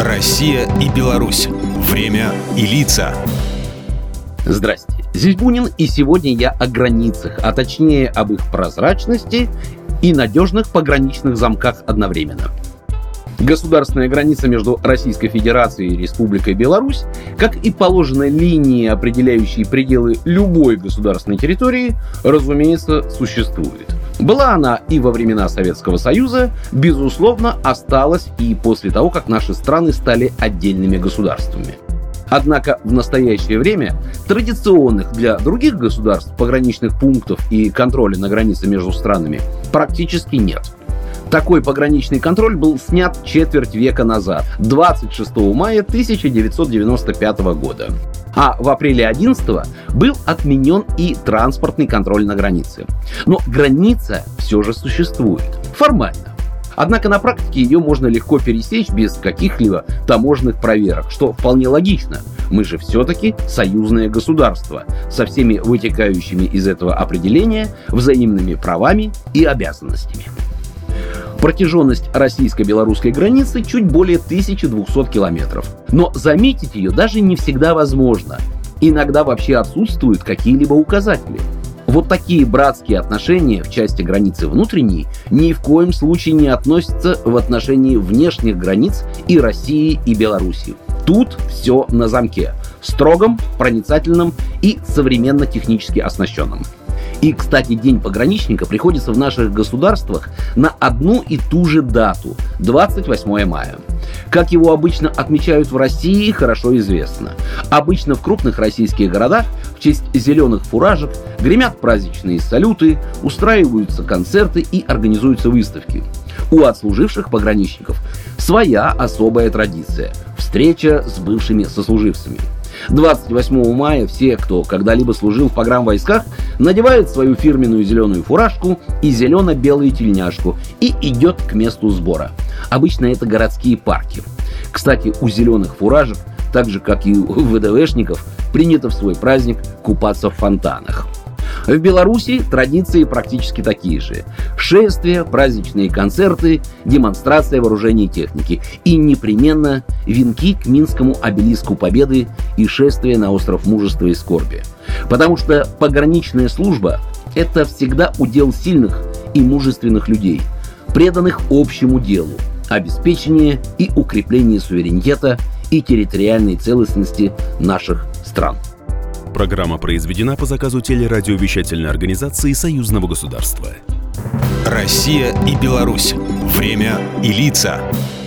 Россия и Беларусь. Время и лица. Здрасте, здесь Бунин, и сегодня я о границах, а точнее об их прозрачности и надежных пограничных замках одновременно. Государственная граница между Российской Федерацией и Республикой Беларусь, как и положенные линии, определяющие пределы любой государственной территории, разумеется, существует. Была она и во времена Советского Союза, безусловно, осталась и после того, как наши страны стали отдельными государствами. Однако в настоящее время традиционных для других государств пограничных пунктов и контроля на границе между странами практически нет. Такой пограничный контроль был снят четверть века назад, 26 мая 1995 года. А в апреле 2011 был отменен и транспортный контроль на границе. Но граница все же существует. Формально. Однако на практике ее можно легко пересечь без каких-либо таможенных проверок, что вполне логично. Мы же все-таки союзное государство со всеми вытекающими из этого определения взаимными правами и обязанностями. Протяженность российско-белорусской границы чуть более 1200 километров. Но заметить ее даже не всегда возможно. Иногда вообще отсутствуют какие-либо указатели. Вот такие братские отношения в части границы внутренней ни в коем случае не относятся в отношении внешних границ и России, и Беларуси. Тут все на замке. Строгом, проницательном и современно-технически оснащенном. И, кстати, День пограничника приходится в наших государствах на одну и ту же дату – 28 мая. Как его обычно отмечают в России, хорошо известно. Обычно в крупных российских городах в честь зеленых фуражек гремят праздничные салюты, устраиваются концерты и организуются выставки. У отслуживших пограничников своя особая традиция – встреча с бывшими сослуживцами. 28 мая все, кто когда-либо служил в погранвойсках, надевают свою фирменную зеленую фуражку и зелено-белую тельняшку и идет к месту сбора. Обычно это городские парки. Кстати, у зеленых фуражек, так же как и у ВДВшников, принято в свой праздник купаться в фонтанах. В Беларуси традиции практически такие же. Шествия, праздничные концерты, демонстрация вооружений и техники. И непременно венки к Минскому обелиску Победы и шествие на остров Мужества и Скорби. Потому что пограничная служба – это всегда удел сильных и мужественных людей, преданных общему делу, обеспечение и укрепление суверенитета и территориальной целостности наших стран. Программа произведена по заказу телерадиовещательной организации Союзного государства. Россия и Беларусь. Время и лица.